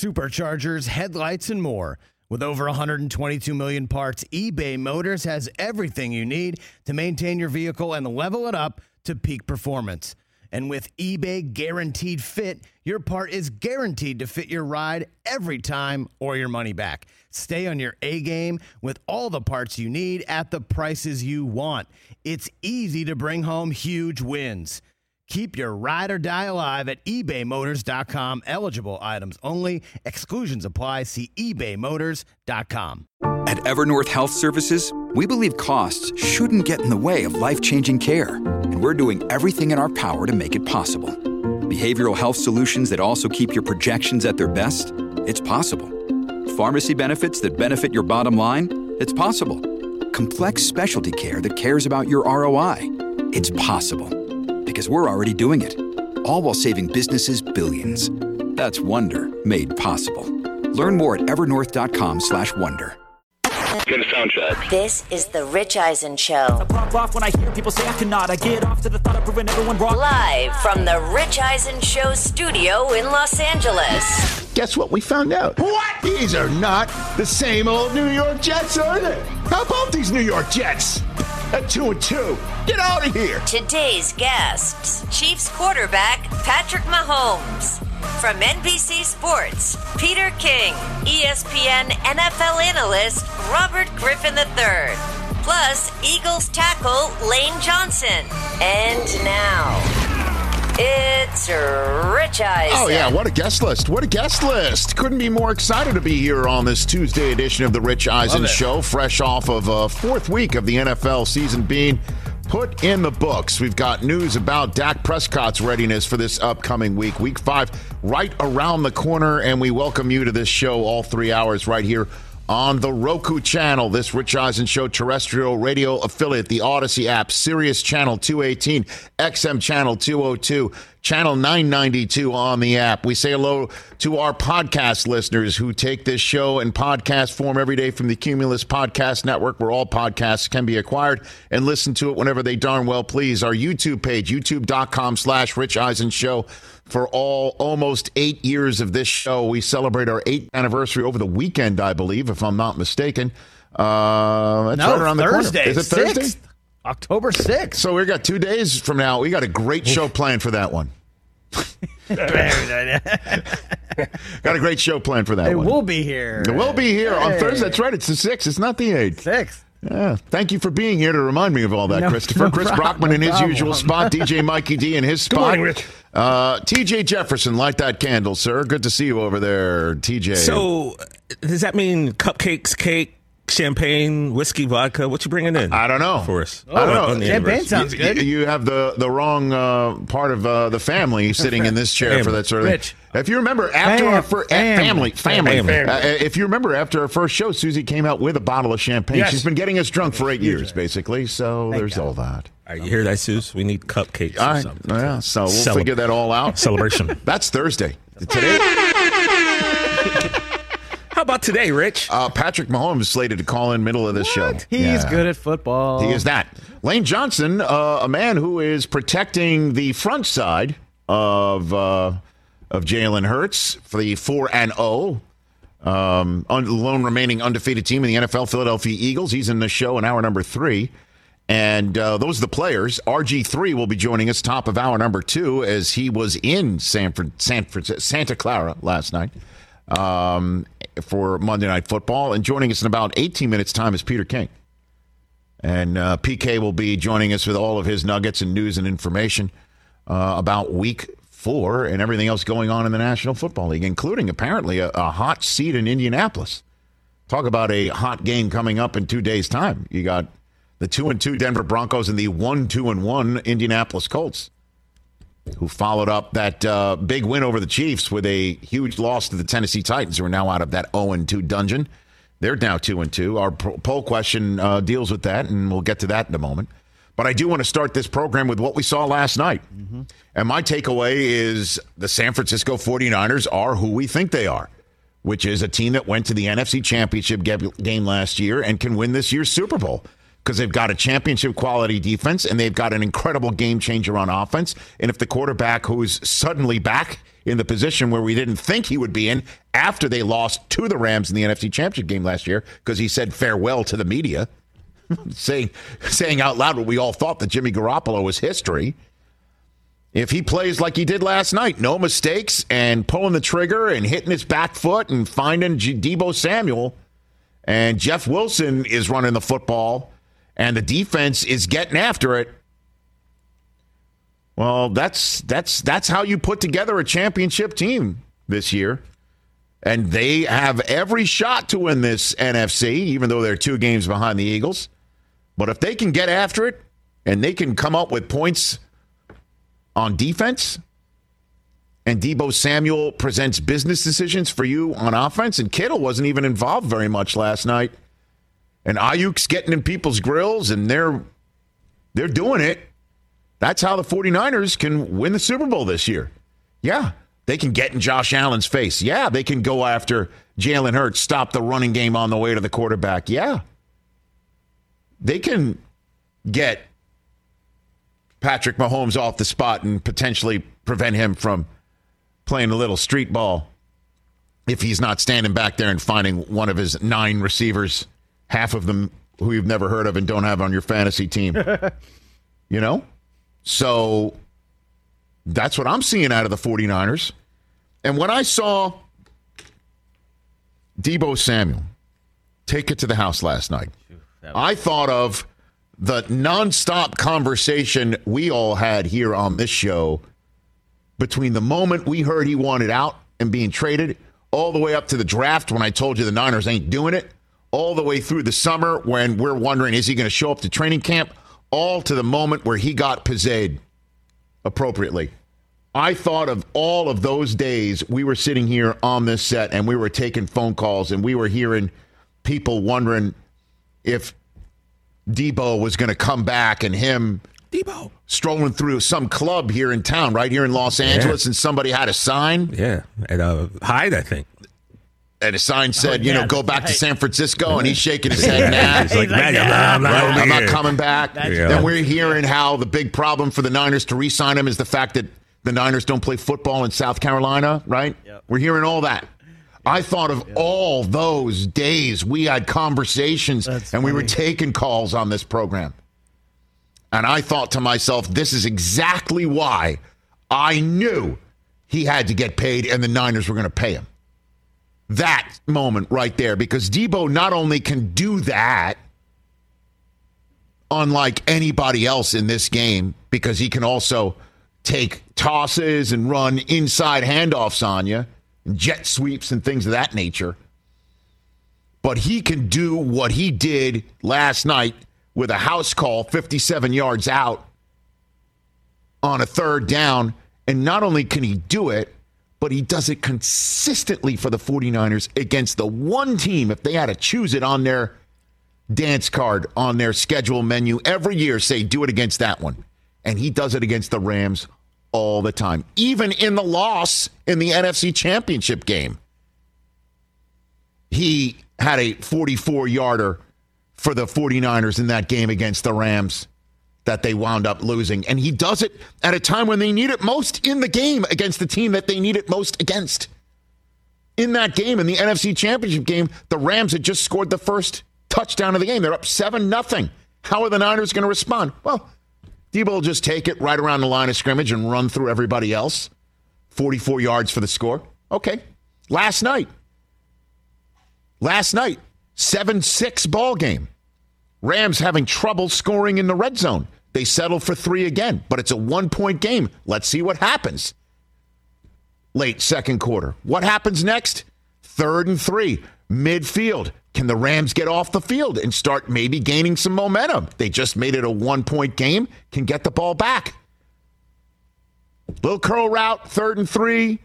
superchargers, headlights, and more. With over 122 million parts, eBay Motors has everything you need to maintain your vehicle and level it up to peak performance. And with eBay Guaranteed Fit, your part is guaranteed to fit your ride every time or your money back. Stay on your A-game with all the parts you need at the prices you want. It's easy to bring home huge wins. Keep your ride or die alive at ebaymotors.com. Eligible items only. Exclusions apply. See ebaymotors.com. At Evernorth Health Services, we believe costs shouldn't get in the way of life-changing care, and we're doing everything in our power to make it possible. Behavioral health solutions that also keep your projections at their best? It's possible. Pharmacy benefits that benefit your bottom line? It's possible. Complex specialty care that cares about your ROI? It's possible. Because we're already doing it. All while saving businesses billions. That's Wonder made possible. Learn more at evernorth.com/wonder. Get a sound check. This is the Rich Eisen Show. I pop off when I hear people say I cannot. I get off to the thought of proving everyone wrong. Live from the Rich Eisen Show studio in Los Angeles. Guess what we found out? What? These are not the same old New York Jets, are they? How about these New York Jets? At 2-2. Get out of here. Today's guests, Chiefs quarterback Patrick Mahomes. From NBC Sports, Peter King, ESPN NFL analyst Robert Griffin III. Plus, Eagles tackle Lane Johnson. And now, it's Rich Eisen. Oh, yeah, what a guest list. What a guest list. Couldn't be more excited to be here on this Tuesday edition of the Rich Eisen Show, fresh off of a fourth week of the NFL season being put in the books. We've got news about Dak Prescott's readiness for this upcoming week. Week 5 right around the corner, and we welcome you to this show all 3 hours right here on the Roku channel. This Rich Eisen Show terrestrial radio affiliate, the Odyssey app, Sirius Channel 218, XM Channel 202, Channel 992 on the app. We say hello to our podcast listeners who take this show in podcast form every day from the Cumulus Podcast Network, where all podcasts can be acquired, and listen to it whenever they darn well please. Our YouTube page, youtube.com/Rich Eisen Show. For almost 8 years of this show, we celebrate our 8th anniversary over the weekend, I believe, if I'm not mistaken. It's right around the corner. Is it Thursday? 6th. October 6th. So we got 2 days from now. We got a great show planned for that one. Got a great show planned for that one. It will be here. It will be here on Thursday. That's right. It's the 6th. It's not the 8th. 6th. Yeah. Thank you for being here to remind me of all that, Christopher. Chris Brockman in his usual spot. DJ Mikey D in his spot. Good morning, Rich. TJ Jefferson, light that candle, sir. Good to see you over there, TJ. So, does that mean cupcakes, cake, champagne, whiskey, vodka? What you bringing in? I don't know. For us? I don't know. Champagne sounds good. You have the wrong part of the family sitting in this chair for that sort of thing. Rich. If you remember, after our first family. If you remember, after our first show, Susie came out with a bottle of champagne. Yes. She's been getting us drunk for 8 years, basically. So there's all that. All right, you hear that, Suze? We need cupcakes All or right. something. Yeah, so we'll figure that all out. Celebration. That's Thursday. Today. How about today, Rich? Patrick Mahomes is slated to call in middle of this show. He's good at football. He is that. Lane Johnson, a man who is protecting the front side of Jalen Hurts for the 4-0, lone remaining undefeated team in the NFL, Philadelphia Eagles. He's in the show in hour number 3. And those are the players. RG3 will be joining us top of hour number 2 as he was in Santa Clara last night for Monday Night Football. And joining us in about 18 minutes' time is Peter King. And PK will be joining us with all of his nuggets and news and information about week 4 and everything else going on in the National Football League, including apparently a hot seat in Indianapolis. Talk about a hot game coming up in 2 days' time. You got the 2-2 Denver Broncos and the 1-2-1 Indianapolis Colts, who followed up that big win over the Chiefs with a huge loss to the Tennessee Titans, who are now out of that 0-2 dungeon. They're now 2-2. Our poll question deals with that, and we'll get to that in a moment. But I do want to start this program with what we saw last night. Mm-hmm. And my takeaway is the San Francisco 49ers are who we think they are, which is a team that went to the NFC Championship game last year and can win this year's Super Bowl because they've got a championship quality defense and they've got an incredible game changer on offense. And if the quarterback who's suddenly back in the position where we didn't think he would be in after they lost to the Rams in the NFC Championship game last year because he said farewell to the media, saying out loud what we all thought that Jimmy Garoppolo was history. If he plays like he did last night, no mistakes and pulling the trigger and hitting his back foot and finding Deebo Samuel, and Jeff Wilson is running the football and the defense is getting after it, well, that's how you put together a championship team this year. And they have every shot to win this NFC, even though they're 2 games behind the Eagles. But if they can get after it and they can come up with points on defense, and Deebo Samuel presents business decisions for you on offense, and Kittle wasn't even involved very much last night, and Ayuk's getting in people's grills, and they're doing it. That's how the 49ers can win the Super Bowl this year. Yeah, they can get in Josh Allen's face. Yeah, they can go after Jalen Hurts, stop the running game on the way to the quarterback. Yeah, they can get Patrick Mahomes off the spot and potentially prevent him from playing a little street ball if he's not standing back there and finding one of his 9 receivers, half of them who you've never heard of and don't have on your fantasy team. You know? So that's what I'm seeing out of the 49ers. And when I saw Deebo Samuel take it to the house last night, I thought of the nonstop conversation we all had here on this show between the moment we heard he wanted out and being traded all the way up to the draft when I told you the Niners ain't doing it, all the way through the summer when we're wondering, is he going to show up to training camp, all to the moment where he got pizzed appropriately. I thought of all of those days we were sitting here on this set and we were taking phone calls and we were hearing people wondering if Deebo was going to come back and him strolling through some club here in town, right here in Los Angeles, and somebody had a sign. Yeah, at Hyde, I think. And a sign said, go back to San Francisco, and he's shaking his head now. He's like, I'm not coming back. Then we're hearing how the big problem for the Niners to re-sign him is the fact that the Niners don't play football in South Carolina, right? Yep. We're hearing all that. I thought of all those days we had conversations and we were taking calls on this program. And I thought to myself, this is exactly why I knew he had to get paid and the Niners were going to pay him. That moment right there, because Deebo not only can do that, unlike anybody else in this game, because he can also take tosses and run inside handoffs on you, jet sweeps and things of that nature. But he can do what he did last night with a house call 57 yards out on a 3rd down. And not only can he do it, but he does it consistently for the 49ers against the one team, if they had to choose it on their dance card, on their schedule menu every year, say, do it against that one. And he does it against the Rams all the time. Even in the loss in the NFC Championship game, he had a 44-yarder for the 49ers in that game against the Rams that they wound up losing. And he does it at a time when they need it most in the game against the team that they need it most against. In that game, in the NFC Championship game, the Rams had just scored the first touchdown of the game. They're up 7-0. How are the Niners going to respond? Well, Deebo will just take it right around the line of scrimmage and run through everybody else. 44 yards for the score. Okay. Last night, 7-6 ball game. Rams having trouble scoring in the red zone. They settled for 3 again, but it's a 1-point game. Let's see what happens. Late second quarter. What happens next? 3rd and 3, midfield. Can the Rams get off the field and start maybe gaining some momentum? They just made it a 1-point game, can get the ball back. Little curl route, 3rd and 3.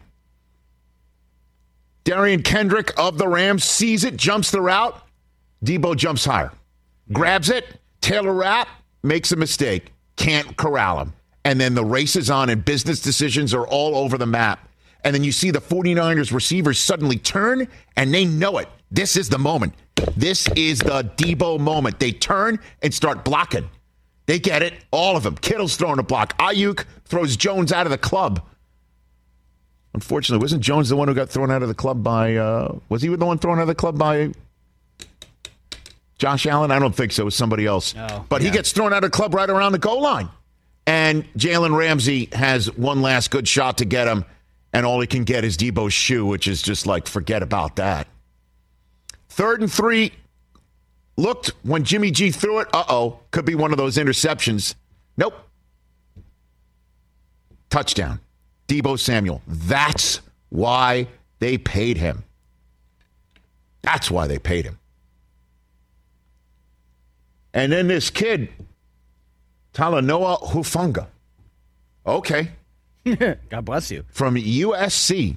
Darian Kendrick of the Rams sees it, jumps the route. Deebo jumps higher. Grabs it. Taylor Rapp makes a mistake. Can't corral him. And then the race is on and business decisions are all over the map. And then you see the 49ers receivers suddenly turn and they know it. This is the moment. This is the Deebo moment. They turn and start blocking. They get it. All of them. Kittle's throwing a block. Ayuk throws Jones out of the club. Unfortunately, wasn't Jones the one who got thrown out of the club by, was he the one thrown out of the club by Josh Allen? I don't think so. It was somebody else. But he gets thrown out of the club right around the goal line. And Jalen Ramsey has one last good shot to get him, and all he can get is Debo's shoe, which is just like, forget about that. 3rd and 3. Looked when Jimmy G threw it. Could be one of those interceptions. Nope. Touchdown. Debo Samuel. That's why they paid him. That's why they paid him. And then this kid, Talanoa Hufanga. Okay. God bless you. From USC.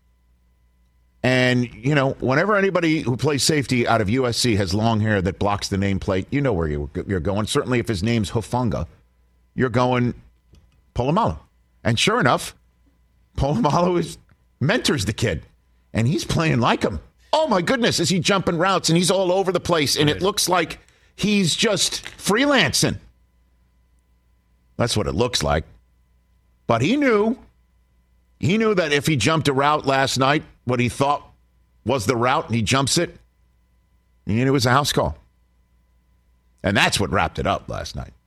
And, whenever anybody who plays safety out of USC has long hair that blocks the nameplate, you know where you're going. Certainly if his name's Hufanga, you're going Polamalu. And sure enough, Polamalu mentors the kid. And he's playing like him. Oh, my goodness, is he jumping routes? And he's all over the place. And it looks like he's just freelancing. That's what it looks like. But he knew that if he jumped a route last night, what he thought was the route, and he jumps it, and it was a house call. And that's what wrapped it up last night.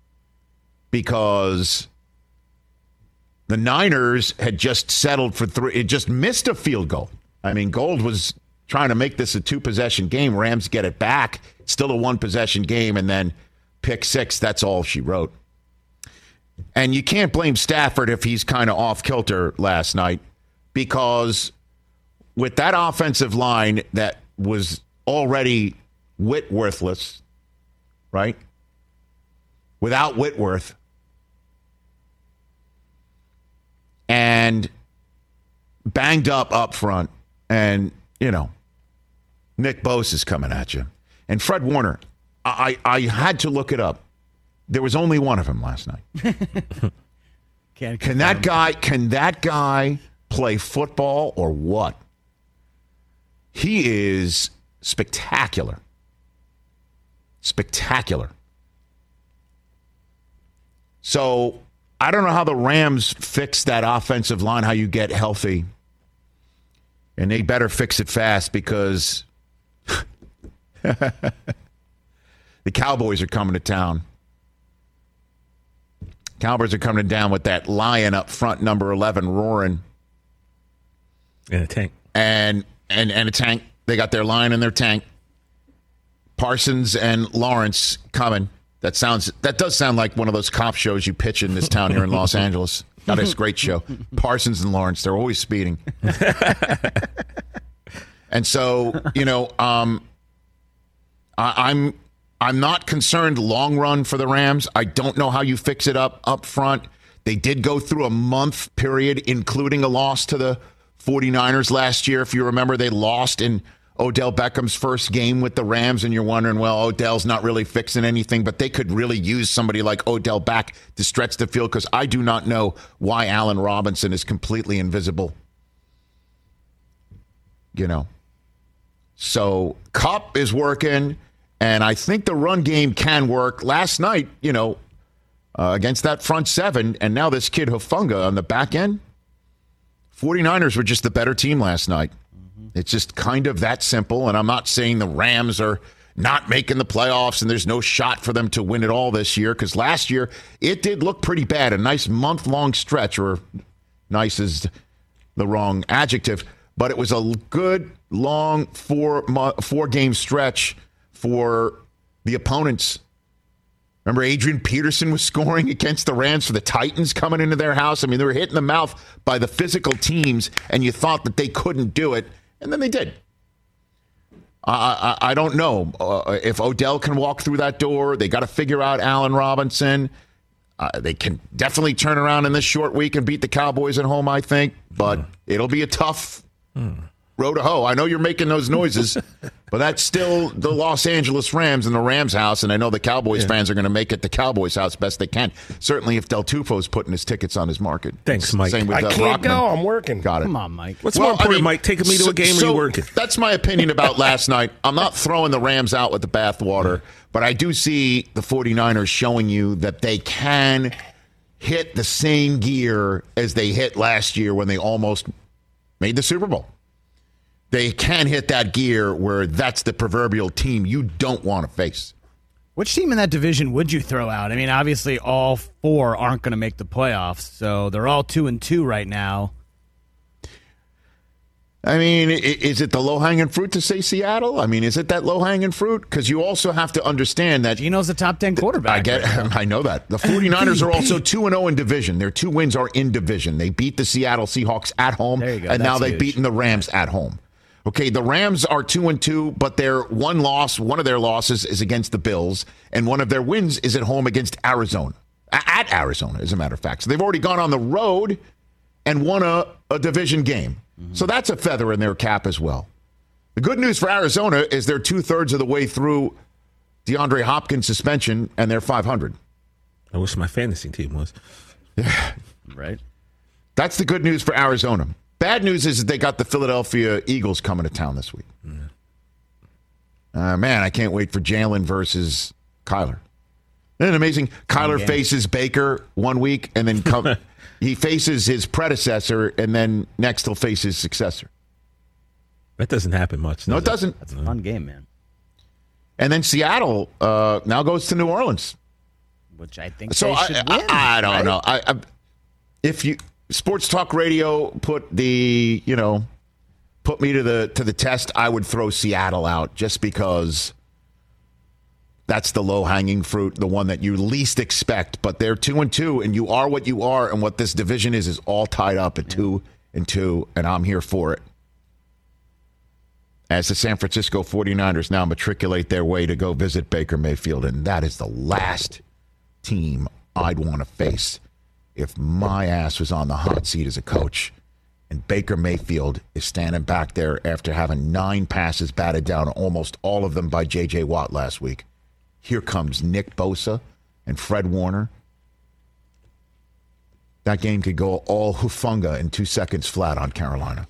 Because the Niners had just settled for 3. It just missed a field goal. I mean, Gold was trying to make this a 2-possession game. Rams get it back. Still a 1-possession game, and then pick 6. That's all she wrote. And you can't blame Stafford if he's kind of off kilter last night, because with that offensive line that was already Whitworthless, right? Without Whitworth, and banged up front, and, Nick Bosa is coming at you. And Fred Warner, I had to look it up. There was only one of him last night. Can that guy play football or what? He is spectacular. Spectacular. So I don't know how the Rams fix that offensive line, how you get healthy. And they better fix it fast, because the Cowboys are coming to town. Cowboys are coming down with that lion up front, number 11, roaring. And a tank. And a tank. They got their lion and their tank. Parsons and Lawrence coming. That does sound like one of those cop shows you pitch in this town here in Los Angeles. That is a great show. Parsons and Lawrence, they're always speeding. And so, I'm not concerned long run for the Rams. I don't know how you fix it up front. They did go through a month period, including a loss to the 49ers last year. If you remember, they lost in Odell Beckham's first game with the Rams, and you're wondering, well, Odell's not really fixing anything, but they could really use somebody like Odell back to stretch the field, because I do not know why Allen Robinson is completely invisible. So Kupp is working. And I think the run game can work. Last night, against that front seven, and now this kid Hufanga on the back end, 49ers were just the better team last night. It's just kind of that simple. And I'm not saying the Rams are not making the playoffs and there's no shot for them to win it all this year, because last year it did look pretty bad. A nice month-long stretch, or nice is the wrong adjective, but it was a good, long four-game stretch for the opponents. Remember, Adrian Peterson was scoring against the Rams for the Titans coming into their house. I mean, they were hit in the mouth by the physical teams, and you thought that they couldn't do it, and then they did. I don't know if Odell can walk through that door. They got to figure out Allen Robinson. They can definitely turn around in this short week and beat the Cowboys at home, I think, but it'll be a tough road to hoe. I know you're making those noises, but that's still the Los Angeles Rams and the Rams house, and I know the Cowboys fans are going to make it the Cowboys house best they can. Certainly if Del Tufo's putting his tickets on his market. Thanks, Mike. Same with I can't Rockman. go. I'm working. Got it. Come on, Mike. What's more important, Mike? Taking me to a game or you working? That's my opinion about last night. I'm not throwing the Rams out with the bathwater, but I do see the 49ers showing you that they can hit the same gear as they hit last year when they almost made the Super Bowl. They can hit that gear where that's the proverbial team you don't want to face. Which team in that division would you throw out? I mean, obviously all four aren't going to make the playoffs, so they're all 2-2 right now. I mean, is it the low-hanging fruit to say Seattle? I mean, is it that low-hanging fruit? Because you also have to understand that Gino's the top 10 quarterback. I know that. The 49ers are also 2-0 in division. Their 2 wins are in division. They beat the Seattle Seahawks at home, and now they've beaten the Rams at home. Okay, the Rams are 2-2, but their one of their losses is against the Bills, and one of their wins is at home against Arizona. At Arizona, as a matter of fact. So they've already gone on the road and won a division game. So that's a feather in their cap as well. The good news for Arizona is they're 2/3 of the way through DeAndre Hopkins' suspension, and they're 500. I wish my fantasy team was. Yeah. Right. That's the good news for Arizona. Bad news is that they got the Philadelphia Eagles coming to town this week. Man, I can't wait for Jalen versus Kyler. Isn't it amazing? Kyler faces Baker one week, and then he faces his predecessor, and then next he'll face his successor. That doesn't happen much. No, it doesn't. That's a fun game, man. And then Seattle now goes to New Orleans. Which I think they should win. I don't know. If you Sports Talk Radio put me to the test, I would throw Seattle out just because that's the low-hanging fruit, the one that you least expect. But they're 2-2, and you are what you are, and what this division is all tied up at 2-2, and I'm here for it. As the San Francisco 49ers now matriculate their way to go visit Baker Mayfield, and that is the last team I'd want to face if my ass was on the hot seat as a coach and Baker Mayfield is standing back there after having 9 passes batted down, almost all of them by J.J. Watt last week. Here comes Nick Bosa and Fred Warner. That game could go all Hufunga in 2 seconds flat on Carolina.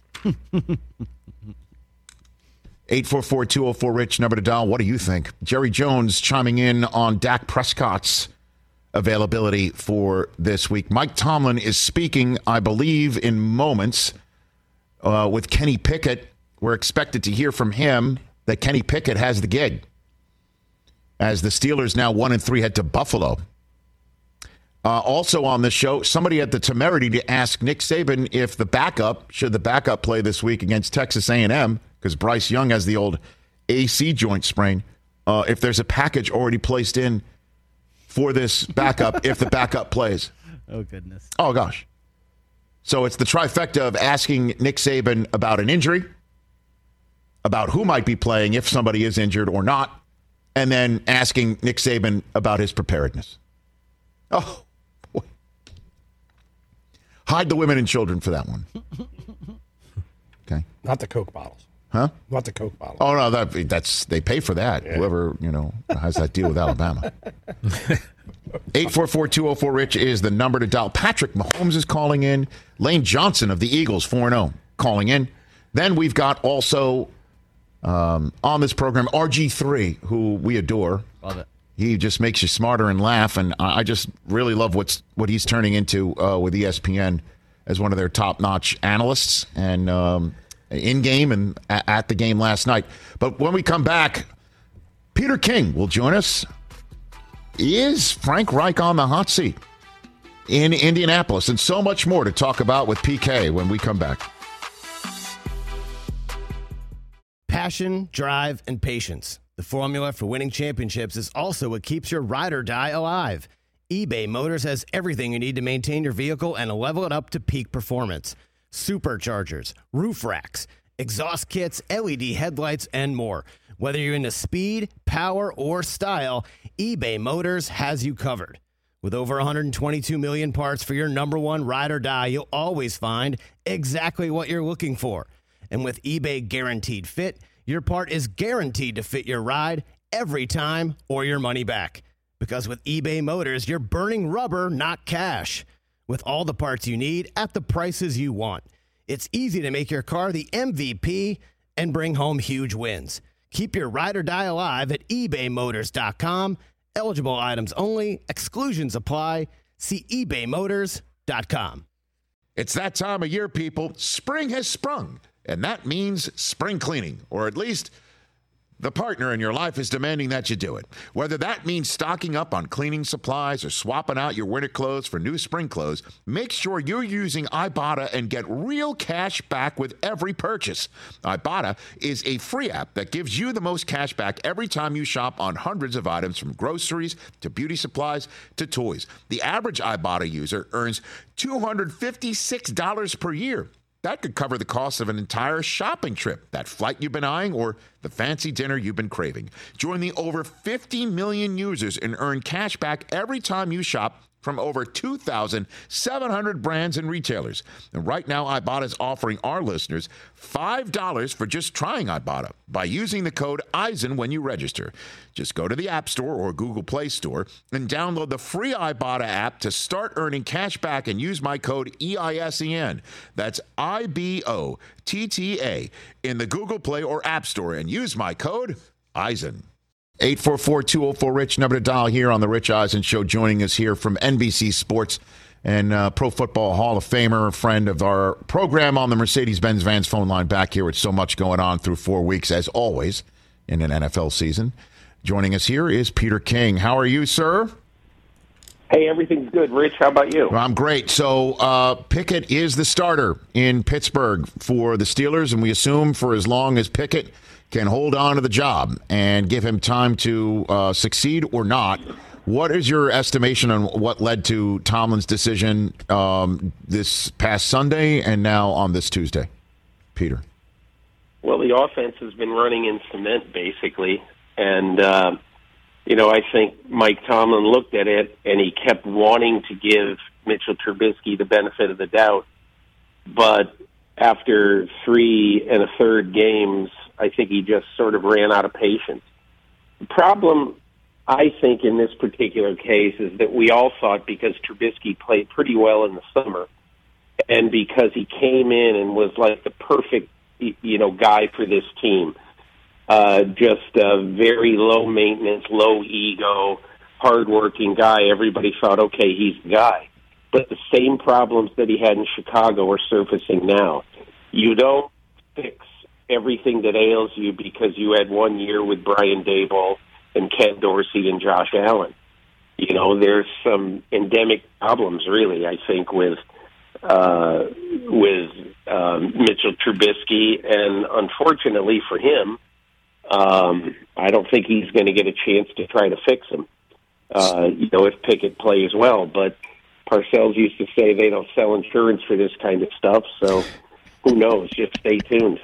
844-204-RICH, number to dial. What do you think? Jerry Jones chiming in on Dak Prescott's availability for this week. Mike Tomlin is speaking, I believe, in moments with Kenny Pickett. We're expected to hear from him that Kenny Pickett has the gig, as the Steelers now 1-3 head to Buffalo. Also on this show, somebody had the temerity to ask Nick Saban if should the backup play this week against Texas A&M, because Bryce Young has the old AC joint sprain, if there's a package already placed in for this backup if the backup plays. Oh, goodness. Oh, gosh. So it's the trifecta of asking Nick Saban about an injury, about who might be playing if somebody is injured or not, and then asking Nick Saban about his preparedness. Oh, boy. Hide the women and children for that one. Okay. Not the Coke bottles. Huh? Not the Coke bottles. Oh, no, that's they pay for that. Yeah. Whoever, has that deal with Alabama. 844-204-RICH is the number to dial. Patrick Mahomes is calling in. Lane Johnson of the Eagles, 4-0, calling in. Then we've got also on this program, RG3, who we adore. Love it. He just makes you smarter and laugh, and I just really love what he's turning into with ESPN as one of their top-notch analysts and in-game and at the game last night. But when we come back, Peter King will join us. Is Frank Reich on the hot seat in Indianapolis? And so much more to talk about with PK when we come back. Passion, drive, and patience. The formula for winning championships is also what keeps your ride or die alive. eBay Motors has everything you need to maintain your vehicle and level it up to peak performance. Superchargers, roof racks, exhaust kits, LED headlights, and more. Whether you're into speed, power, or style, eBay Motors has you covered. With over 122 million parts for your number one ride or die, you'll always find exactly what you're looking for. And with eBay Guaranteed Fit, your part is guaranteed to fit your ride every time or your money back. Because with eBay Motors, you're burning rubber, not cash. With all the parts you need at the prices you want. It's easy to make your car the MVP and bring home huge wins. Keep your ride or die alive at ebaymotors.com. Eligible items only. Exclusions apply. See ebaymotors.com. It's that time of year, people. Spring has sprung, and that means spring cleaning, or at least the partner in your life is demanding that you do it. Whether that means stocking up on cleaning supplies or swapping out your winter clothes for new spring clothes, make sure you're using Ibotta and get real cash back with every purchase. Ibotta is a free app that gives you the most cash back every time you shop on hundreds of items, from groceries to beauty supplies to toys. The average Ibotta user earns $256 per year. That could cover the cost of an entire shopping trip, that flight you've been eyeing, or the fancy dinner you've been craving. Join the over 50 million users and earn cash back every time you shop from over 2,700 brands and retailers. And right now, Ibotta is offering our listeners $5 for just trying Ibotta by using the code EISEN when you register. Just go to the App Store or Google Play Store and download the free Ibotta app to start earning cash back and use my code EISEN. That's IBOTTA in the Google Play or App Store, and use my code EISEN. 844-204-RICH, number to dial here on the Rich Eisen Show. Joining us here from NBC Sports and Pro Football Hall of Famer, friend of our program on the Mercedes-Benz Vans phone line, back here with so much going on through 4 weeks, as always, in an NFL season. Joining us here is Peter King. How are you, sir? Hey, everything's good. Rich, how about you? I'm great. So Pickett is the starter in Pittsburgh for the Steelers, and we assume for as long as Pickett can hold on to the job and give him time to succeed or not. What is your estimation on what led to Tomlin's decision this past Sunday and now on this Tuesday, Peter? Well, the offense has been running in cement, basically. And, I think Mike Tomlin looked at it, and he kept wanting to give Mitchell Trubisky the benefit of the doubt. But after 3 1/3 games, I think he just sort of ran out of patience. The problem, I think, in this particular case is that we all thought, because Trubisky played pretty well in the summer, and because he came in and was like the perfect, guy for this team, just a very low maintenance, low ego, hardworking guy, everybody thought, okay, he's the guy. But the same problems that he had in Chicago are surfacing now. You don't fix everything that ails you because you had 1 year with Brian Daboll and Ken Dorsey and Josh Allen. There's some endemic problems, really, I think, with Mitchell Trubisky, and unfortunately for him, I don't think he's going to get a chance to try to fix him. If Pickett plays well, but Parcells used to say they don't sell insurance for this kind of stuff, so who knows? Just stay tuned.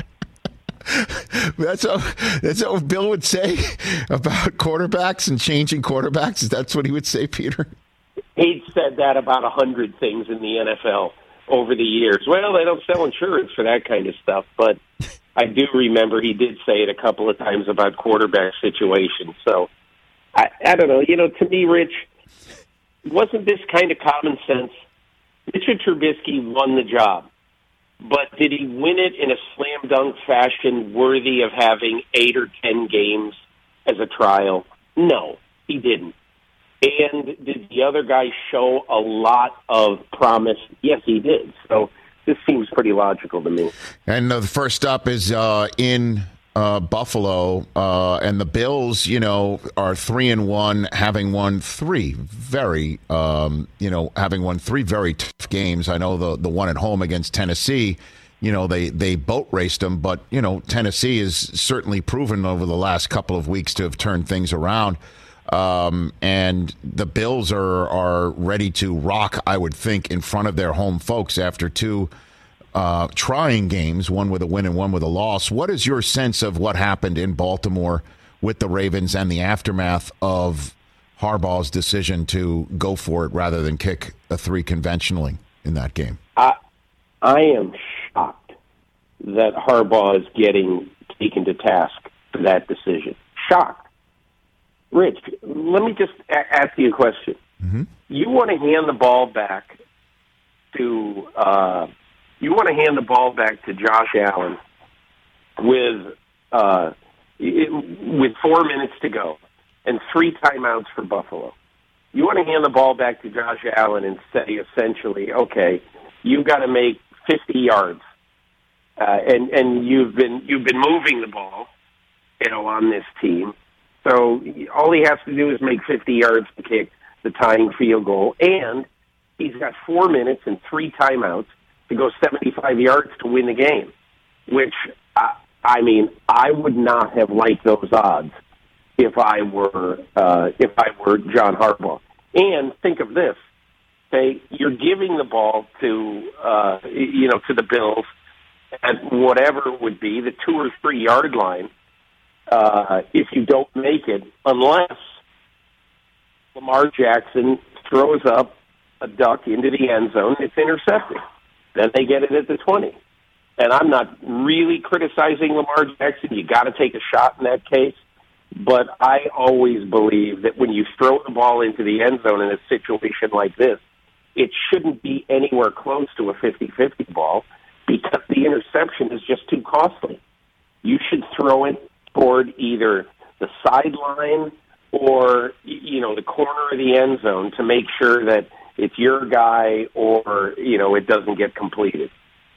That's what Bill would say about quarterbacks and changing quarterbacks. That's what he would say, Peter? He'd said that about 100 things in the NFL over the years. Well, they don't sell insurance for that kind of stuff, but I do remember he did say it a couple of times about quarterback situations. So, I don't know. To me, Rich, wasn't this kind of common sense? Mitchell Trubisky won the job. But did he win it in a slam dunk fashion worthy of having 8 or 10 games as a trial? No, he didn't. And did the other guy show a lot of promise? Yes, he did. So this seems pretty logical to me. And the first up is in Buffalo, and the Bills, are 3-1, having won 3 very, having won 3 very tough games. I know the one at home against Tennessee, they boat raced them, but Tennessee has certainly proven over the last couple of weeks to have turned things around. And the Bills are ready to rock, I would think, in front of their home folks after 2 trying games, one with a win and one with a loss. What is your sense of what happened in Baltimore with the Ravens and the aftermath of Harbaugh's decision to go for it rather than kick a 3 conventionally in that game? I am shocked that Harbaugh is getting taken to task for that decision. Shocked. Rich, let me just ask you a question. Mm-hmm. You want to hand the ball back to Josh Allen with 4 minutes to go and 3 timeouts for Buffalo. You want to hand the ball back to Josh Allen and say essentially, okay, you've got to make 50 yards, and you've been moving the ball, on this team. So all he has to do is make 50 yards to kick the tying field goal, and he's got 4 minutes and 3 timeouts to go 75 yards to win the game, which, I would not have liked those odds if I were John Harbaugh. And think of this. Okay, you're giving the ball to the Bills at whatever would be the 2 or 3 yard line if you don't make it, unless Lamar Jackson throws up a duck into the end zone, it's intercepted. Then they get it at the 20. And I'm not really criticizing Lamar Jackson. You got to take a shot in that case. But I always believe that when you throw the ball into the end zone in a situation like this, it shouldn't be anywhere close to a 50-50 ball because the interception is just too costly. You should throw it toward either the sideline or, the corner of the end zone to make sure that it's your guy or, it doesn't get completed.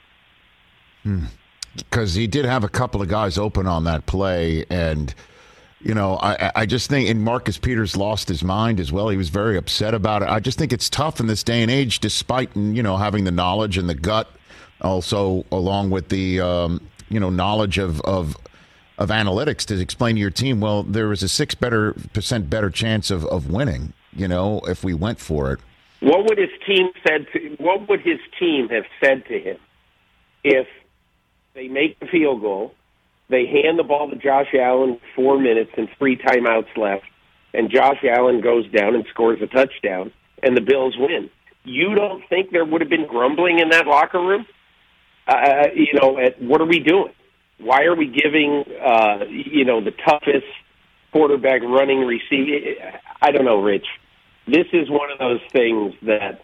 Because he did have a couple of guys open on that play, and I just think, and Marcus Peters lost his mind as well. He was very upset about it. I just think it's tough in this day and age, despite having the knowledge and the gut, also along with the knowledge of analytics to explain to your team. Well, there was a 6% better chance of winning. If we went for it. What would his team have said to him if they make the field goal, they hand the ball to Josh Allen, 4 minutes and 3 timeouts left, and Josh Allen goes down and scores a touchdown, and the Bills win? You don't think there would have been grumbling in that locker room? What are we doing? Why are we giving, the toughest quarterback running receiver? I don't know, Rich. This is one of those things that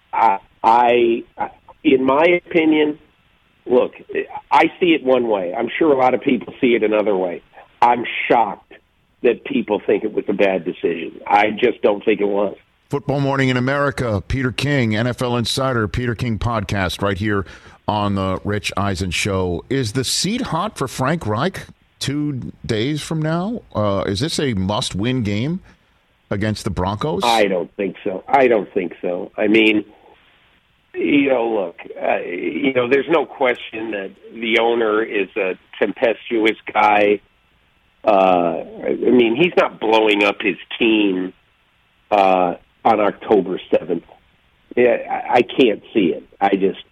in my opinion, look, I see it one way. I'm sure a lot of people see it another way. I'm shocked that people think it was a bad decision. I just don't think it was. Football Morning in America, Peter King, NFL Insider, Peter King podcast right here on the Rich Eisen Show. Is the seat hot for Frank Reich 2 days from now? Is this a must-win game against the Broncos? I don't think so. I mean, look, there's no question that the owner is a tempestuous guy. He's not blowing up his team on October 7th. Yeah, I can't see it. Look,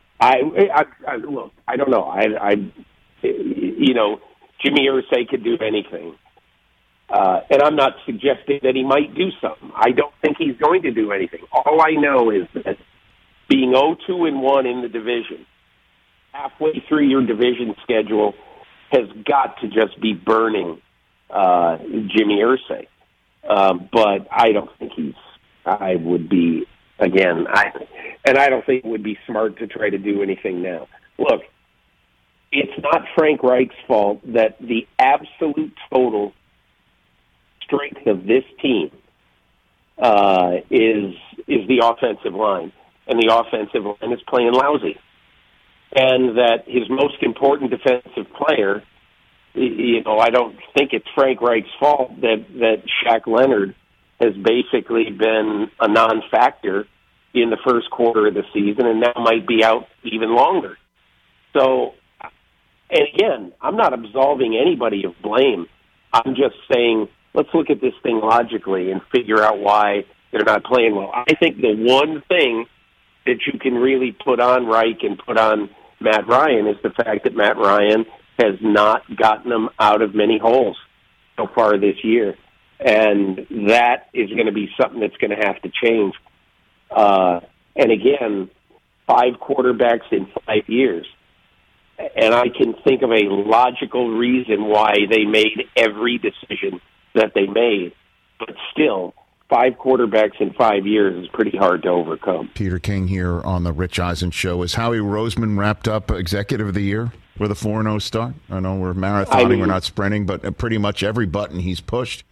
I don't know. Jimmy Irsay could do anything. And I'm not suggesting that he might do something. I don't think he's going to do anything. All I know is that being 0-2-1 in the division, halfway through your division schedule, has got to just be burning Jimmy Irsay. But I don't think I would be, again, and I don't think it would be smart to try to do anything now. Look, it's not Frank Reich's fault that the absolute total strength of this team is the offensive line, and the offensive line is playing lousy, and that his most important defensive player, I don't think it's Frank Reich's fault that Shaq Leonard has basically been a non-factor in the first quarter of the season, and now might be out even longer. So, and again, I'm not absolving anybody of blame. I'm just saying, let's look at this thing logically and figure out why they're not playing well. I think the one thing that you can really put on Reich and put on Matt Ryan is the fact that Matt Ryan has not gotten them out of many holes so far this year. And that is going to be something that's going to have to change. And again, 5 quarterbacks in 5 years. And I can think of a logical reason why they made every decision that they made. But still, 5 quarterbacks in 5 years is pretty hard to overcome. Peter King here on the Rich Eisen Show. Is Howie Roseman wrapped up Executive of the Year with a 4-0 start? I know we're marathoning, we're not sprinting, but pretty much every button he's pushed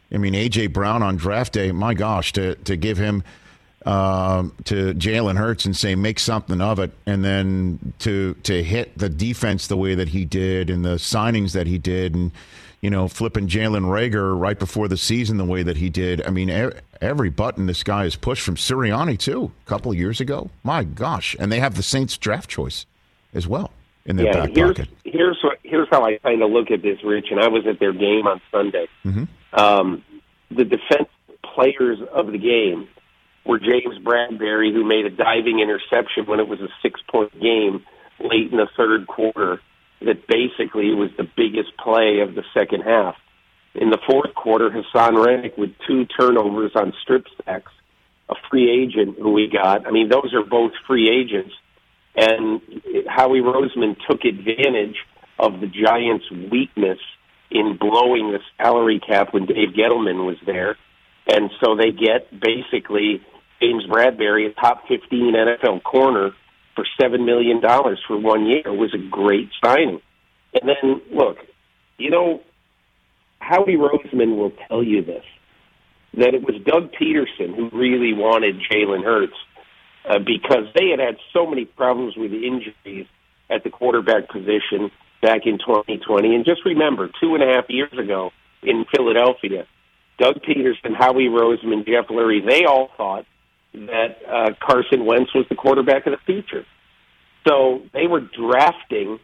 I mean, A.J. Brown on draft day, my gosh, to give him to Jalen Hurts and say, make something of it, and then to hit the defense the way that he did and the signings that he did, and, you know, flipping Jalen Reagor right before the season the way that he did. I mean, every button this guy has pushed, from Sirianni, too, a couple of years ago. My gosh. And they have the Saints draft choice as well in their back pocket. Here's how I kind of look at this, Rich, and I was at their game on Sunday. Mm-hmm. The defensive players of the game were James Bradbury, who made a diving interception when it was a 6-point game late in the third quarter that basically was the biggest play of the second half. In the fourth quarter, Hassan Reddick with 2 turnovers on strip sacks, a free agent who we got. I mean, those are both free agents. And Howie Roseman took advantage of the Giants' weakness in blowing the salary cap when Dave Gettleman was there. And so they get basically James Bradbury, a top 15 NFL corner, for $7 million for 1 year. It was a great signing. And then, look, you know, Howie Roseman will tell you this, that it was Doug Peterson who really wanted Jalen Hurts because they had so many problems with injuries at the quarterback position back in 2020. And just remember, 2.5 years ago in Philadelphia, Doug Peterson, Howie Roseman, Jeff Lurie, they all thought that Carson Wentz was the quarterback of the future. So they were drafting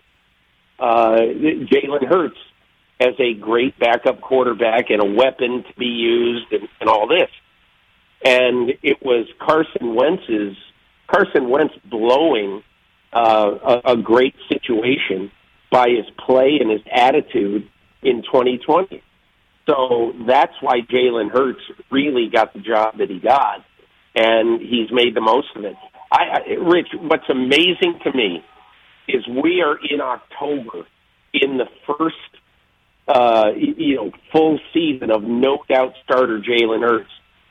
Jalen Hurts as a great backup quarterback and a weapon to be used and all this. And it was Carson Wentz blowing a great situation by his play and his attitude in 2020. So that's why Jalen Hurts really got the job that he got, and he's made the most of it. Rich, what's amazing to me is we are in October in the first full season of no-doubt starter Jalen Hurts,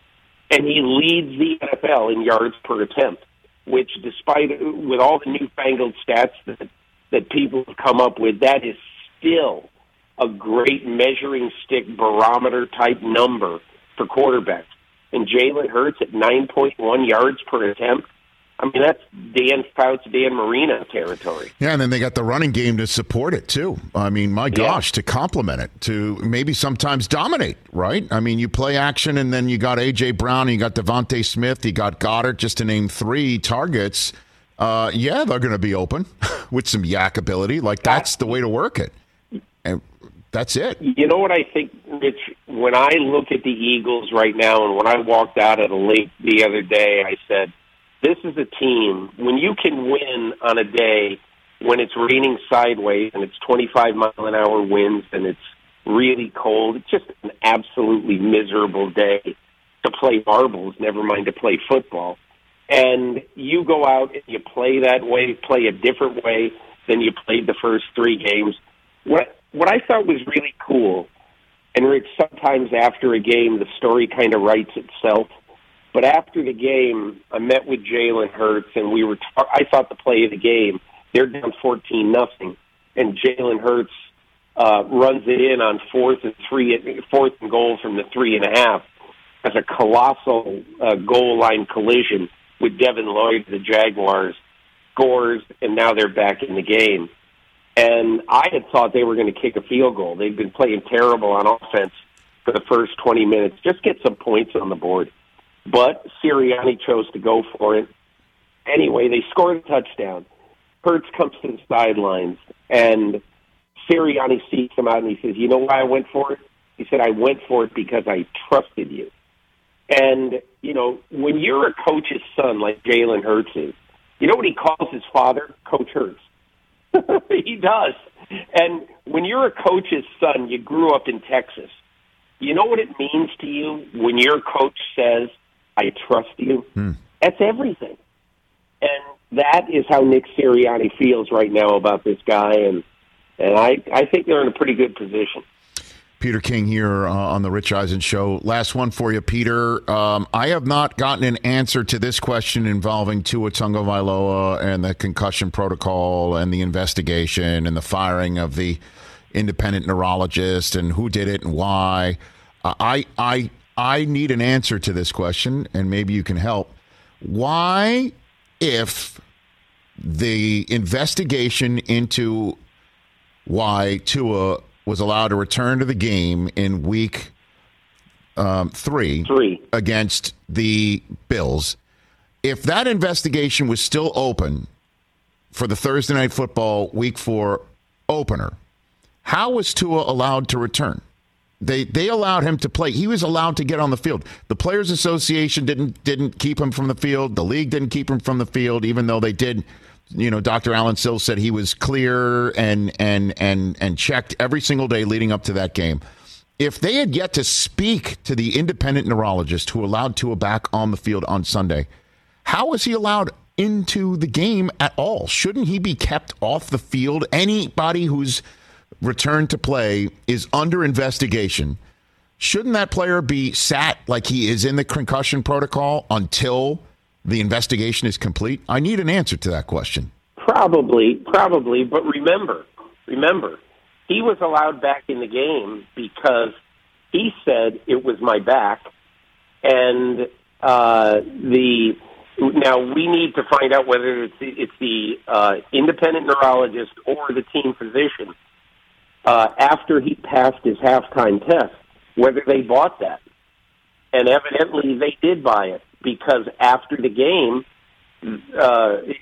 and he leads the NFL in yards per attempt, which with all the newfangled stats that people have come up with, that is still a great measuring stick barometer type number for quarterbacks. And Jalen Hurts at 9.1 yards per attempt, I mean, that's Dan Fouts, Dan Marino territory. Yeah, and then they got the running game to support it, too. I mean, my gosh, to complement it, to maybe sometimes dominate, right? I mean, you play action, and then you got A.J. Brown, and you got Devontae Smith, you got Goddard, just to name 3 targets. They're going to be open with some yak ability. Like, that's the way to work it. And that's it. You know what I think, Rich? When I look at the Eagles right now, and when I walked out of the lake the other day, I said, this is a team, when you can win on a day when it's raining sideways and it's 25-mile-an-hour winds and it's really cold, it's just an absolutely miserable day to play marbles, never mind to play football. And you go out and you play that way, play a different way than you played the first 3 games. What I thought was really cool, and Rich, sometimes after a game the story kind of writes itself, but after the game, I met with Jalen Hurts, and I thought the play of the game, they're down 14-0, and Jalen Hurts runs it in on 4th and goal from the 3.5 as a colossal goal line collision with Devin Lloyd, the Jaguars, scores, and now they're back in the game. And I had thought they were going to kick a field goal. They'd been playing terrible on offense for the first 20 minutes. Just get some points on the board. But Sirianni chose to go for it. Anyway, they scored a touchdown. Hurts comes to the sidelines, and Sirianni seeks him out, and he says, you know why I went for it? He said, I went for it because I trusted you. And, you know, when you're a coach's son like Jalen Hurts is, you know what he calls his father? Coach Hurts. He does. And when you're a coach's son, you grew up in Texas. You know what it means to you when your coach says, I trust you? That's everything. And that is how Nick Sirianni feels right now about this guy, and I think they're in a pretty good position. Peter King here on the Rich Eisen Show. Last one for you, Peter. I have not gotten an answer to this question involving Tua Tagovailoa and the concussion protocol and the investigation and the firing of the independent neurologist and who did it and why. I need an answer to this question, and maybe you can help. Why, if the investigation into why Tua was allowed to return to the game in week 3 against the Bills, if that investigation was still open for the Thursday Night Football Week 4 opener, how was Tua allowed to return? They allowed him to play. He was allowed to get on the field. The Players Association didn't keep him from the field. The league didn't keep him from the field, even though they did. You know, Dr. Alan Sills said he was clear and checked every single day leading up to that game. If they had yet to speak to the independent neurologist who allowed Tua back on the field on Sunday, how was he allowed into the game at all? Shouldn't he be kept off the field? Anybody who's returned to play is under investigation. Shouldn't that player be sat like he is in the concussion protocol until the investigation is complete? I need an answer to that question. Probably, but remember, he was allowed back in the game because he said it was my back, and now we need to find out whether it's the independent neurologist or the team physician after he passed his halftime test, whether they bought that. And evidently they did buy it, because after the game, the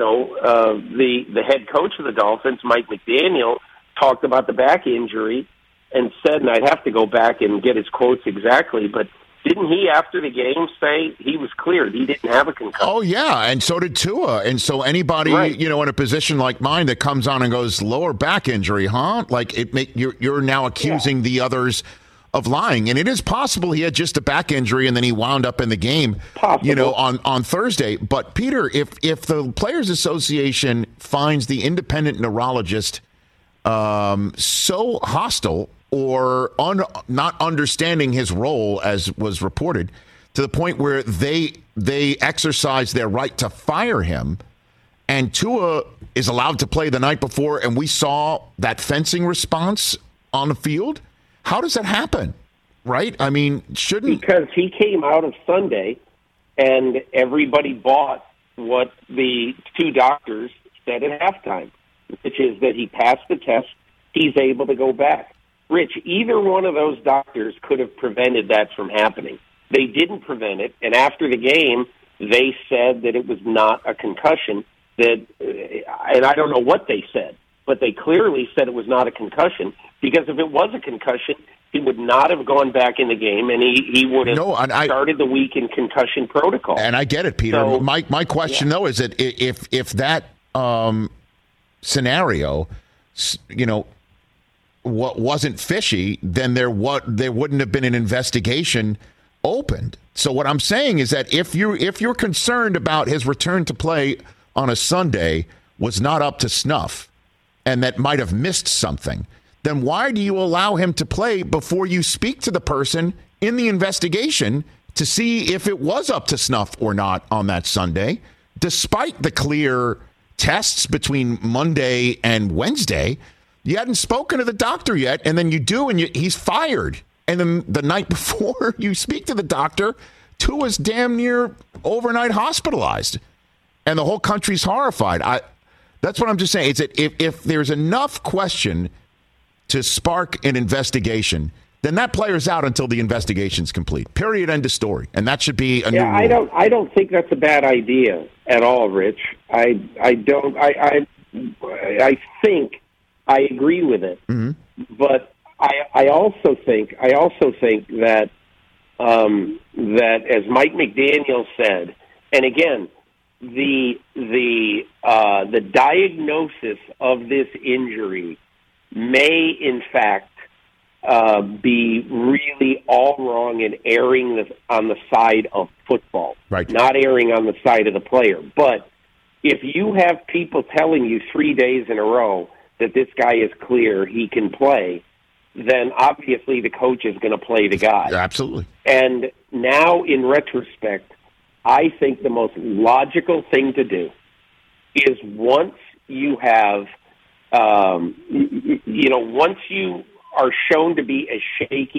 head coach of the Dolphins, Mike McDaniel, talked about the back injury and said, and I'd have to go back and get his quotes exactly, but didn't he, after the game, say he was cleared? He didn't have a concussion. Oh, yeah, and so did Tua. And so anybody, right, in a position like mine that comes on and goes, lower back injury, huh? Like, you're now accusing the others of lying. And it is possible he had just a back injury and then he wound up in the game, on Thursday. But, Peter, if the Players Association finds the independent neurologist so hostile or not understanding his role, as was reported, to the point where they exercise their right to fire him, and Tua is allowed to play the night before, and we saw that fencing response on the field, how does that happen? Right? I mean, shouldn't... Because he came out of Sunday, and everybody bought what the two doctors said at halftime, which is that he passed the test, he's able to go back. Rich, either one of those doctors could have prevented that from happening. They didn't prevent it, and after the game, they said that it was not a concussion. And I don't know what they said, but they clearly said it was not a concussion, because if it was a concussion, he would not have gone back in the game, and he would have started the week in concussion protocol. And I get it, Peter. So, my question, though, is that if that scenario, what wasn't fishy, then there wouldn't have been an investigation opened. So what I'm saying is that if you're concerned about his return to play on a Sunday was not up to snuff and that might have missed something, then why do you allow him to play before you speak to the person in the investigation to see if it was up to snuff or not on that Sunday, despite the clear tests between Monday and Wednesday? You hadn't spoken to the doctor yet, and then you do, and he's fired. And then the night before you speak to the doctor, Tua's damn near overnight hospitalized. And the whole country's horrified. That's what I'm just saying. Is that if there's enough question to spark an investigation, then that player's out until the investigation's complete. Period. End of story. And that should be a new rule. I don't think that's a bad idea at all, Rich. I think I agree with it, but I also think that that, as Mike McDaniel said, and again, the diagnosis of this injury may in fact be really all wrong and erring on the side of football, right? Not erring on the side of the player. But if you have people telling you 3 days in a row that this guy is clear, he can play, then obviously the coach is going to play the guy. Absolutely. And now, in retrospect, I think the most logical thing to do is once you have, once you are shown to be as shaky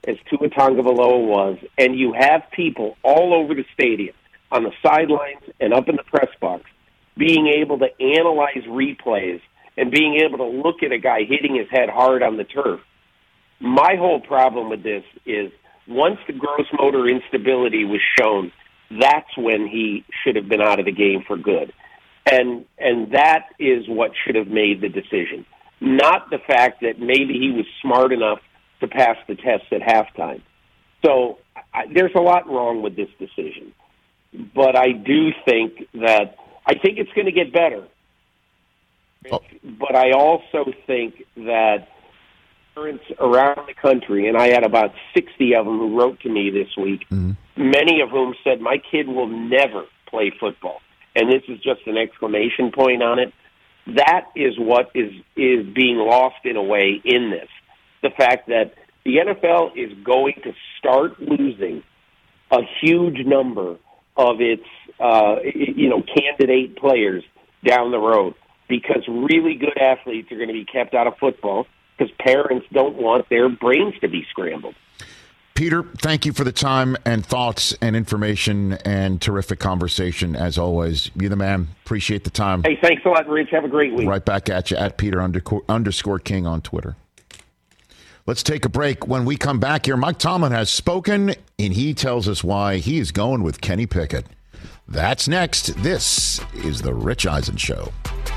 as Tua Tagovailoa was, and you have people all over the stadium, on the sidelines and up in the press box, being able to analyze replays and being able to look at a guy hitting his head hard on the turf. My whole problem with this is once the gross motor instability was shown, that's when he should have been out of the game for good. And that is what should have made the decision, not the fact that maybe he was smart enough to pass the test at halftime. So there's a lot wrong with this decision. But I do think that it's going to get better. Oh. But I also think that parents around the country, and I had about 60 of them who wrote to me this week, many of whom said, my kid will never play football. And this is just an exclamation point on it. That is what is being lost in a way in this. The fact that the NFL is going to start losing a huge number of its candidate players down the road because really good athletes are going to be kept out of football because parents don't want their brains to be scrambled. Peter, thank you for the time and thoughts and information and terrific conversation as always. You're the man. Appreciate the time. Hey, thanks a lot, Rich. Have a great week. Right back at you at Peter_King on Twitter. Let's take a break. When we come back here, Mike Tomlin has spoken, and he tells us why he is going with Kenny Pickett. That's next. This is The Rich Eisen Show.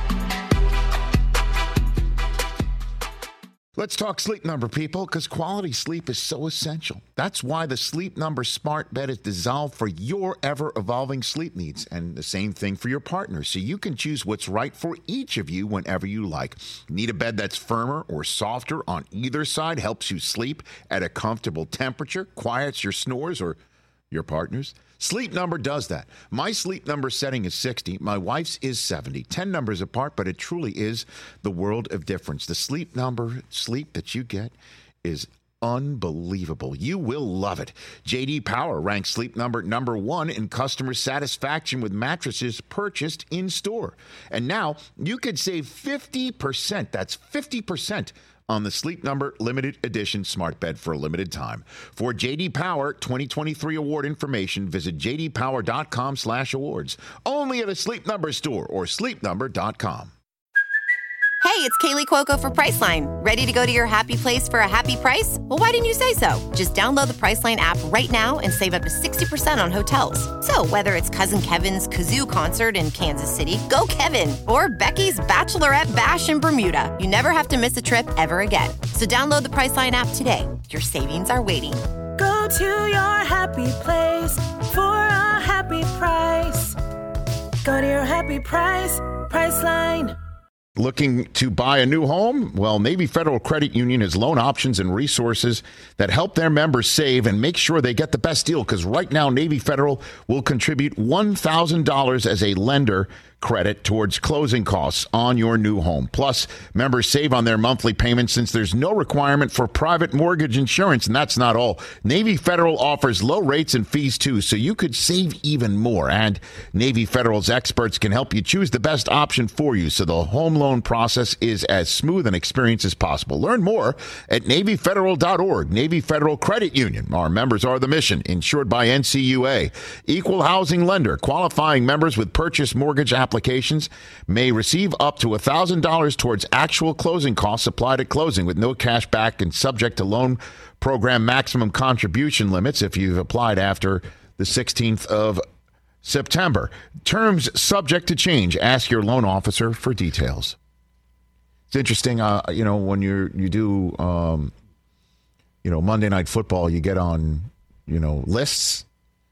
Let's talk Sleep Number, people, because quality sleep is so essential. That's why the Sleep Number smart bed is designed for your ever-evolving sleep needs, and the same thing for your partner, so you can choose what's right for each of you whenever you like. Need a bed that's firmer or softer on either side, helps you sleep at a comfortable temperature, quiets your snores or your partner's? Sleep Number does that. My Sleep Number setting is 60. My wife's is 70. 10 numbers apart, but it truly is the world of difference. The Sleep Number sleep that you get is unbelievable. You will love it. J.D. Power ranks Sleep Number number 1 in customer satisfaction with mattresses purchased in store. And now you could save 50%. That's 50%. On the Sleep Number limited edition smart bed for a limited time. For J.D. Power 2023 award information, visit jdpower.com/awards. Only at a Sleep Number store or sleepnumber.com. Hey, it's Kaylee Cuoco for Priceline. Ready to go to your happy place for a happy price? Well, why didn't you say so? Just download the Priceline app right now and save up to 60% on hotels. So whether it's Cousin Kevin's Kazoo Concert in Kansas City, go Kevin, or Becky's Bachelorette Bash in Bermuda, you never have to miss a trip ever again. So download the Priceline app today. Your savings are waiting. Go to your happy place for a happy price. Go to your happy price, Priceline. Looking to buy a new home? Well, Navy Federal Credit Union has loan options and resources that help their members save and make sure they get the best deal, because right now Navy Federal will contribute $1,000 as a lender credit towards closing costs on your new home. Plus, members save on their monthly payments since there's no requirement for private mortgage insurance. And that's not all. Navy Federal offers low rates and fees too, so you could save even more. And Navy Federal's experts can help you choose the best option for you, so the home loan process is as smooth and experienced as possible. Learn more at NavyFederal.org. Navy Federal Credit Union. Our members are the mission, insured by NCUA. Equal housing lender. Qualifying members with purchase mortgage applications may receive up to $1,000 towards actual closing costs applied at closing with no cash back and subject to loan program maximum contribution limits if you've applied after the 16th of September. Terms subject to change. Ask your loan officer for details. It's interesting, when you do Monday Night Football, you get on, lists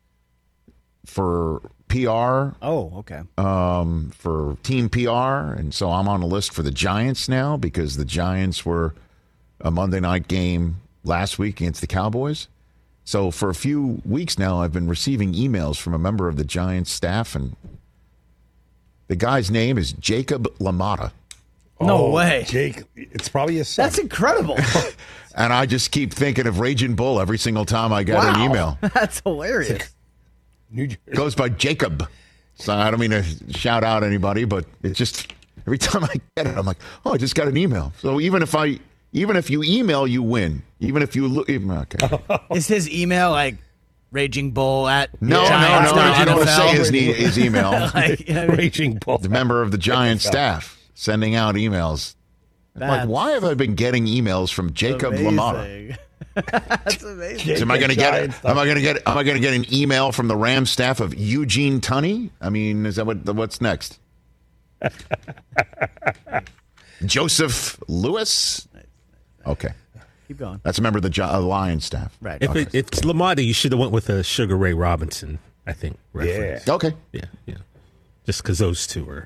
for PR. Oh, okay. For team PR. And so I'm on a list for the Giants now because the Giants were a Monday night game last week against the Cowboys. So for a few weeks now, I've been receiving emails from a member of the Giants staff, and the guy's name is Jacob LaMotta. No way. Jake, it's probably a son. That's incredible. And I just keep thinking of Raging Bull every single time I get an email. That's hilarious. New Jersey. Goes by Jacob. So I don't mean to shout out anybody, but it's just every time I get it, I'm like, oh, I just got an email. So even if I Even if you email, you win. Even if you look. Okay. Is his email like Raging Bull at No. You don't want to say his email. Raging Bull. The member of the Giant staff sending out emails. Like, why have I been getting emails from Jacob LaMotta? That's amazing. So am I going to get an email from the Rams staff of Eugene Tunney? I mean, is that what's next? Joseph Lewis? Okay. Keep going. That's a member of the Lions staff. Right. If it's LaMotta, you should have went with a Sugar Ray Robinson, I think, reference. Yeah. Okay. Yeah. Just because those two are,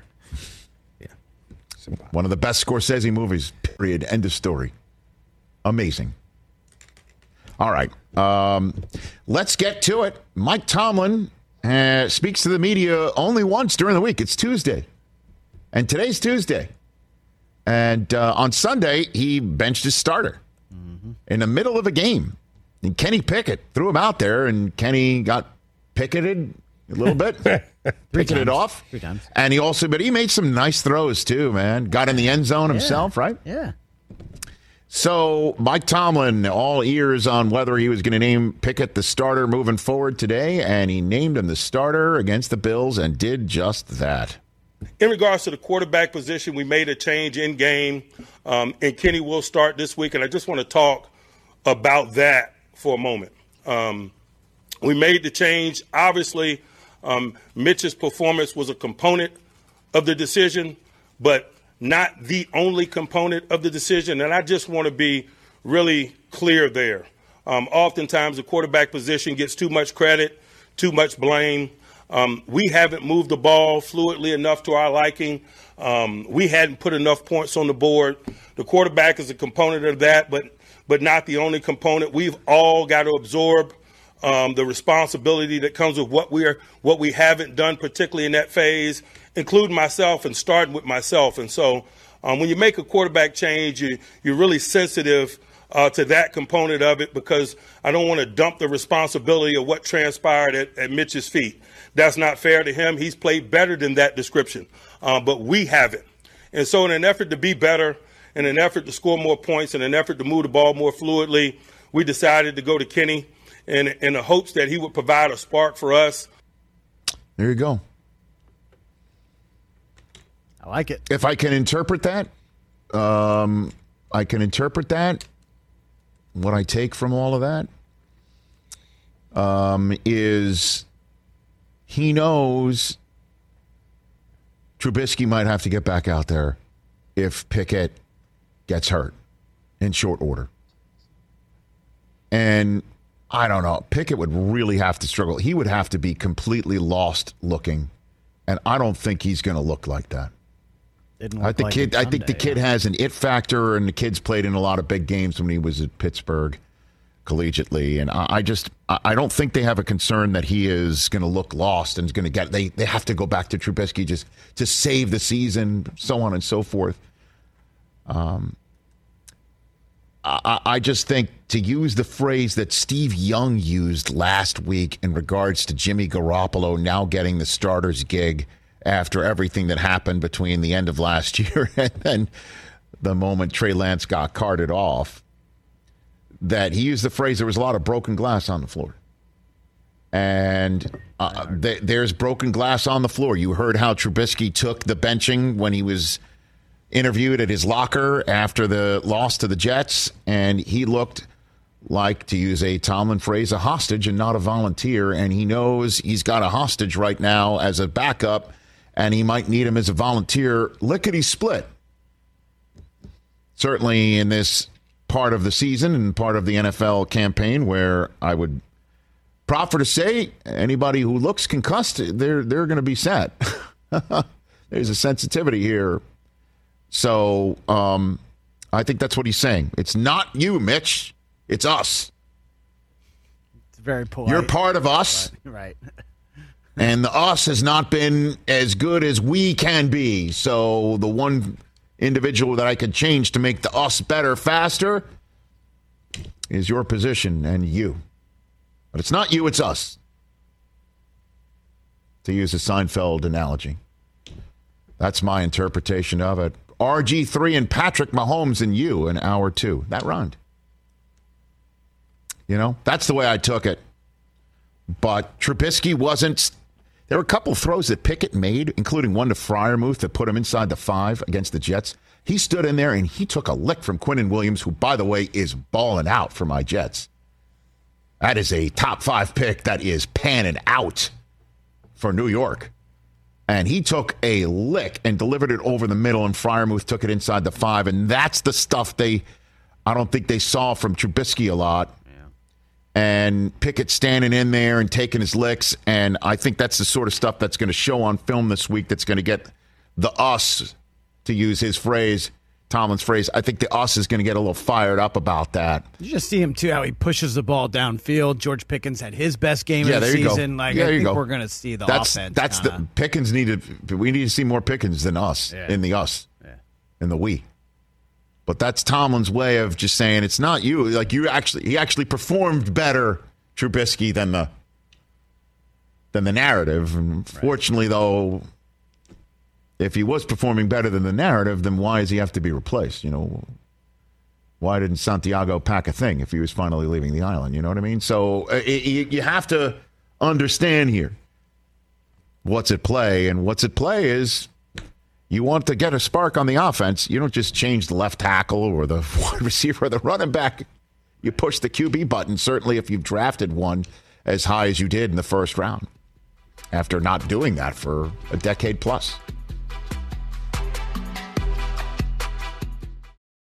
one of the best Scorsese movies, period. End of story. Amazing. All right. Let's get to it. Mike Tomlin speaks to the media only once during the week. It's Tuesday. And today's Tuesday. And on Sunday, he benched his starter in the middle of a game. And Kenny Pickett threw him out there, and Kenny got picketed a little bit. Picketed off. 3 times. And he made some nice throws, too, man. Got in the end zone himself, right? Yeah. So Mike Tomlin, all ears on whether he was going to name Pickett the starter moving forward today, and he named him the starter against the Bills and did just that. In regards to the quarterback position, we made a change in game, and Kenny will start this week, and I just want to talk about that for a moment. We made the change. Obviously, Mitch's performance was a component of the decision, but not the only component of the decision, and I just want to be really clear there. Oftentimes, the quarterback position gets too much credit, too much blame. We haven't moved the ball fluidly enough to our liking. We hadn't put enough points on the board. The quarterback is a component of that, but not the only component. We've all got to absorb the responsibility that comes with what we haven't done, particularly in that phase, including myself and starting with myself. And so when you make a quarterback change, you're really sensitive to that component of it, because I don't want to dump the responsibility of what transpired at Mitch's feet. That's not fair to him. He's played better than that description, but we haven't. And so in an effort to be better, in an effort to score more points, in an effort to move the ball more fluidly, we decided to go to Kenny in the hopes that he would provide a spark for us. There you go. I like it. If I can interpret that, what I take from all of that is he knows Trubisky might have to get back out there if Pickett gets hurt in short order. And I don't know. Pickett would really have to struggle. He would have to be completely lost looking. And I don't think he's going to look like that. I think the kid has an it factor, and the kid's played in a lot of big games when he was at Pittsburgh collegiately. And I don't think they have a concern that he is going to look lost and is going to get. They have to go back to Trubisky just to save the season, so on and so forth. I just think, to use the phrase that Steve Young used last week in regards to Jimmy Garoppolo now getting the starter's gig after everything that happened between the end of last year and then the moment Trey Lance got carted off, that he used the phrase, there was a lot of broken glass on the floor. And there's broken glass on the floor. You heard how Trubisky took the benching when he was interviewed at his locker after the loss to the Jets, and he looked like, to use a Tomlin phrase, a hostage and not a volunteer, and he knows he's got a hostage right now as a backup, and he might need him as a volunteer lickety-split. Certainly in this part of the season and part of the NFL campaign, where I would proffer to say anybody who looks concussed, they're going to be set. There's a sensitivity here. So I think that's what he's saying. It's not you, Mitch. It's us. It's very polite. You're part of us. Right. And the us has not been as good as we can be. So the one individual that I could change to make the us better faster is your position and you. But it's not you, it's us. To use a Seinfeld analogy. That's my interpretation of it. RG3 and Patrick Mahomes and you in hour 2. That rhymed. You know, that's the way I took it. But Trubisky wasn't. There were a couple throws that Pickett made, including one to Freiermuth that put him inside the 5 against the Jets. He stood in there and he took a lick from Quinnen Williams, who, by the way, is balling out for my Jets. That is a top 5 pick that is panning out for New York. And he took a lick and delivered it over the middle, and Freiermuth took it inside the 5. And that's the stuff I don't think they saw from Trubisky a lot. And Pickett standing in there and taking his licks. And I think that's the sort of stuff that's going to show on film this week that's going to get the us, to use his phrase, Tomlin's phrase. I think the us is going to get a little fired up about that. You just see him, too, how he pushes the ball downfield. George Pickens had his best game of the season. I think we're going to see the offense. That's the Pickens needed. We need to see more Pickens than us, in the us, in the we. But that's Tomlin's way of just saying it's not you. Like he actually performed better, Trubisky, than the narrative. And fortunately, though, if he was performing better than the narrative, then why does he have to be replaced? You know, why didn't Santiago pack a thing if he was finally leaving the island? You know what I mean? So you have to understand here what's at play, and what's at play is. You want to get a spark on the offense, you don't just change the left tackle or the wide receiver or the running back. You push the QB button, certainly if you've drafted one as high as you did in the first round, after not doing that for a decade plus.